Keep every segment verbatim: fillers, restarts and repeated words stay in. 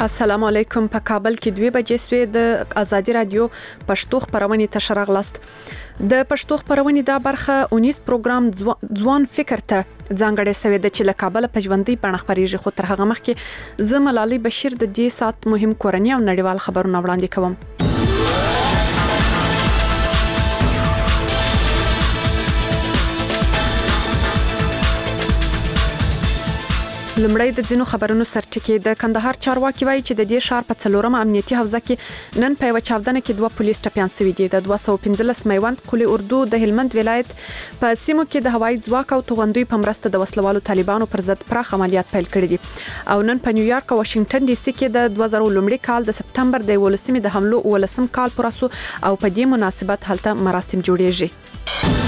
السلام علیکم. په کابل کې دوه بجې سوې د ازادي رادیو پښتو خبرونه ته شرغلاست. د پښتو خبرونه دا برخه اونیس پروګرام ځوان فکر ته ځانګړې سوې د چې له کابل په ژوندۍ بڼه خبريږي. خو تر هغه مخکې زه ملالي بشیر د دې سات مهم کورنۍ او نړیوال خبرونه وړاندې کوم. لمړی د ځینو خبرونو سرټکی د کندهار چارواکي وایي چې د دې ښار په څلورم امنیتي حوزه کې نن په یو چاودنه کې دوه پولیس ټپيان شوي دي. د دوه سوه پنځلس میوند قلی اردو د هلمند ولایت په سیمو کې د هوایي ځواک او توغندوی په مرسته د وسلوالو طالبانو پر ضد پراخ عملیات پیل کړي دي او نن په نیویارک او واشنگټن ډي سي کې د دوه زره لومړي کال د سپتمبر د ولسمې د حملو ولسم کال پر اساس او په دې مناسبت هلته مراسم جوړیږي.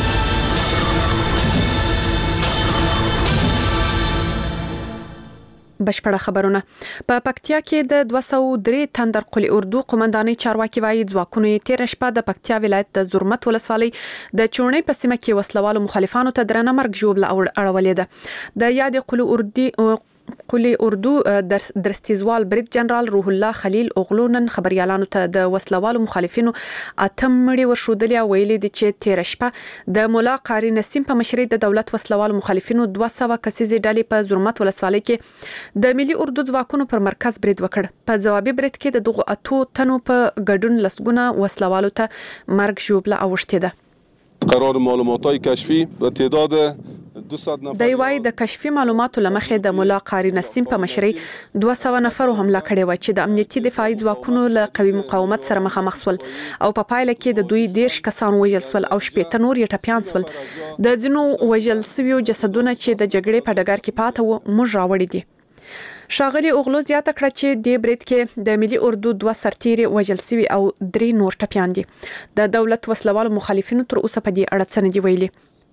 بشپړه خبرونه په پکتیا کې د دوه سوه درې تندر قلی اردو قومندانۍ چارواکي وایي ځواکونه تیر شپه د پکتیا ولایت د زرمت ولسوالۍ د چونې په سیمه کې وسلوالو مخالفانو ته درنه مرګ ژوبله اړولې ده. د یاد قلی اردو قلی اردو درستیزوال بریګ جنرال روح الله خلیل اوغلونن خبريالانو ته د وسلوالو مخالفینو اتم مړي ورشودلیا ویلي دي چې تیر شپه د مولا قاری نسیم په مشرۍ د دولت وسلوالو مخالفینو دوه سوه کسیزې ډلې په زرمت ولسوالۍ کې د ملي اردو ځواکونو پر مرکز برید وکړ. په جوابي برید کې د دغه اتو تنو په ګډون لسګونه وسلوالو ته مرګ ژوبله اوښتې ده. قرار معلوماتای کشفی به تعداد د یوای د کشفي معلوماتو لمخې د مولا قاری نسیم په مشرۍ دوه سوه نفر حمله کړې و چې د امنیتي دفاعي ځواکونو له قوي مقاومت سره مخامخ شول او په پایله کې د دوی دیرش کسان وژل شول او شپږ نور یې ټپيان شول. د ځینو وژل شویو جسدونه چې د جګړې په ډګر کې پاتې وو موږ راوړي دي. شاغلی اوغلو زیاته کړه چې د برید کې د ملي اردو دوه سرتیري وژل شوي او درې نور ټپيان دي. د دولت وسلوالو مخالفینو تر اوسه په دې اړه څه نه دي ویلي.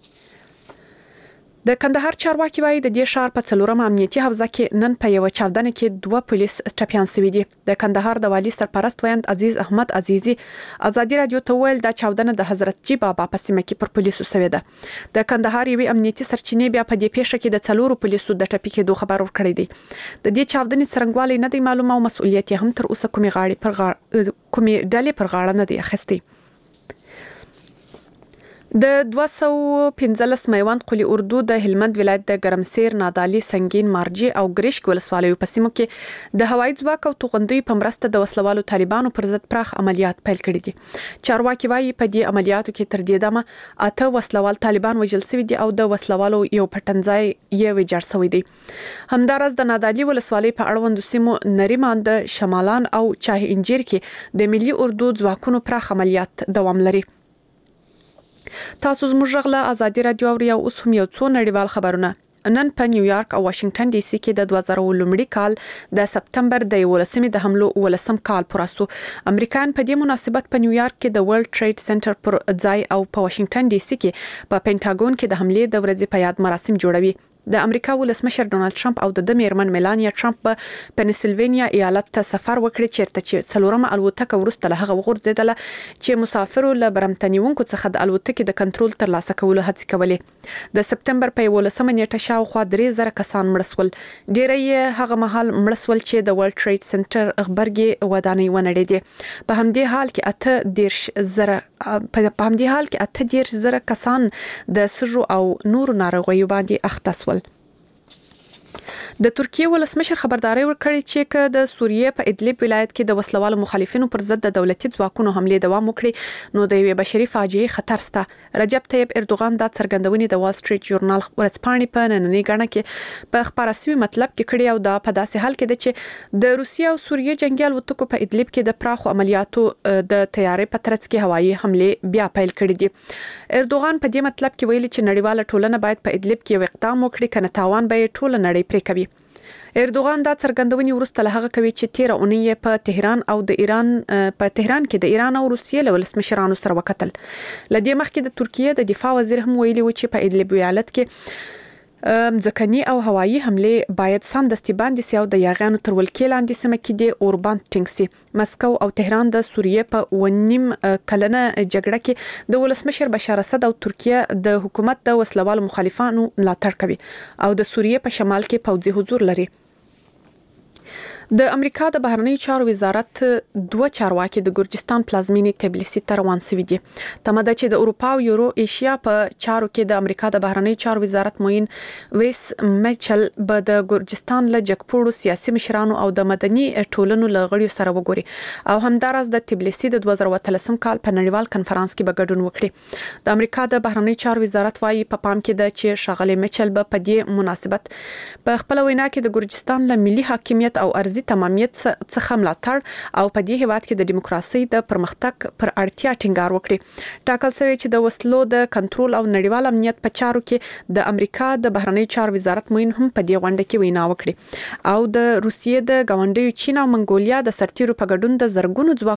د کندهار چارواکي وایي د دې ښار په څلورم امنیتي حوزه کې نن په یو چاودنه کې دوه پولیس ټپيان شوي دي. د کندهار د والی سرپرست ویاند عزیز احمد عزیزي ازادي رادیو ته ویل دا چاودنه د حضرت جی بابا په سیمه کې پر پولیسو شوې ده. د کندهار یوې امنیتي سرچینې بیا په دې پیښه کې د څلورو پولیسو د ټپي کېدو خبر ورکړی دی. د دې چاودنې څرنګوالی نه دی معلومه او مسؤلیت هم تر اوسه کومې غاړې پر غاړه کومې ډلې پر غاړه نه دی اخیستی. د دوه سوه پنځلس میوند قلی اردو د هلمند ولایت د ګرمسیر، نادعلي، سنگین، مارجې او ګریشک ولسوالیو په سیمو کې د هوایي ځواک او توغندوی په مرسته د وسلوالو طالبانو پر ضد پراخ عملیات پیل کړي دي. چارواکي وایي په دې عملیاتو کې تر دې دمه اته وسلوال طالبان وژل شوي دي او د وسلوالو یو پټنځای یې ویجاړ شوی دی. همدارس د نادعلي ولسوالۍ په اړوندو سیمو نریمان د شمالان او چاه انجیر کې د ملي اردو ځواکونو پراخ عملیات دوام لري. تاسو زموږ غلا ازادي رادیو او اوس هم یو څو نړیوال خبرونه. نن په نیویارک او واشنگټن ډي سي کې د دوه زره لومړي کال د سپتمبر د ولسمې د حملو ولسم کال پر اساس امریکایان په دې مناسبت په نیویارک کې د ورلد ټریډ سنټر پر ځای او په واشنگټن ډي سي کې په پینټاګون کې د حملې د ورځې په یاد مراسم جوړوي. د امریکا ولسمشر ډونالد ټرمپ او د میرمن میلانیا ټرمپ په پنسلوانیا ایالت ته سفر وکړي چیرته چې څلورمه الوتکه ورسته له هغه وغورځیدله چې مسافرو له برمتنیونکو څخه د الوتکې د کنټرول ترلاسه کولو هڅې کولې. د سپتمبر په ولسمه نیټه شاوخوا درې زره کسان مړه شول. ډیری یې هغه مهال مړه شول چې د ورلد ټریډ سنټر خبرګي ودانۍ ونړېدې. په همدې حال کې اته دیرش زره په همدې حال کې اته دیرش زره کسان د سږو او نورو ناروغیو باندې اخته شول. د ترکیه ولسمشر خبرداري ورکړي چې که د سوریې په ادلب ولایت کې د وسلوالو مخالفینو پر ضد د دولتي ځواکونو حمله دوام وکړي نو د یوې بشري فاجعې خطر شته. رجب طیب اردوغان دا څرګندونې د وال سټریټ ژورنال ورځپاڼې په نننۍ غاڼه کې په خبره سوي مطلب کې کړي او دا په داسې حال کې ده چې د روسیې او سوریې جنگي الوتکو په ادلب کې د پراخو عملیاتو د تیارې په ترڅ کې هوایي حمله بیا پیل کړي دي. اردوغان په دې مطلب کې ویلي چې نړیواله ټولنه باید په ادلب کې یو اقدام وکړي کنه تاوان به ټول نړۍ پرې کوي. اردوغان دا څرګندونې وروسته له هغه کوي چې تیر اونۍ په تهران او د ایران په تهران کې د ایران او روسیې له ولسمشرانو سره وکتل. لدې مخکې د ترکیه د دفاع وزیر هم ویلي و چې په ادلب ولایت کې ځکهني او هوایي حمله باید سمدستي باندې سي او د یاغانو تر ولکې لاندې سم کې د اوربان ټینګ سي. مسکو او تهران د سوریې په ونیم کلنه جګړه کې د ولسمشر بشار اسد او ترکیه د حکومت د وسلوالو مخالفانو ملاتړ کوي او د سوریې په شمال کې پوځي حضور لري. د امریکا د بهرنیو چارو وزارت دوه چارواکي د ګرجستان پلازمینې تبلیسي ته روان شوي دي. تمه ده چې د اروپا او یورو ایشیا په چارو کې د امریکا د بهرنیو چارو وزارت موین ویس میچل به د ګرجستان له جګپوړو سیاسي مشرانو او د مدني ټولنو له غړیو سره وګوري او همداراز د تبلیسي د دوه زره اتلسم کال په نړیوال کنفرانس کې به ګډون وکړي. د امریکا د بهرنیو چارو وزارت وايي په پام کې ده چې ښاغلي میچل به په دې مناسبت په خپل وینا کې د ګرجستان له ملي حاکمیت او ارضي تمامیت څخه ملاتړ او په دې هیواد کې د دیموکراسي د پرمختګ پر اړتیا ټینګار وکړي. ټاکل شوی چې د وسلو د کنټرول او نړیوال امنیت په چارو کې د امریکا د بهرنیو چارو وزارت موین هم په دې غونډه کې وینا وکړي او د روسیې د ګاونډیو چین او منګولیا د سرتیرو په ګډون د زرګونو ځواک